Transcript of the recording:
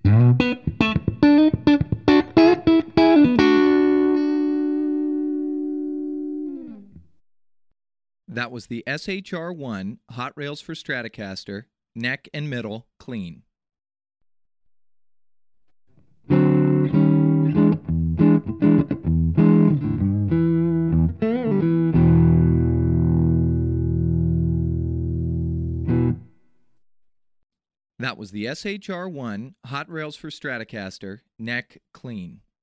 That was the SHR1 Hot Rails for Stratocaster, neck and middle clean. That was the SHR1 Hot Rails for Stratocaster, neck clean.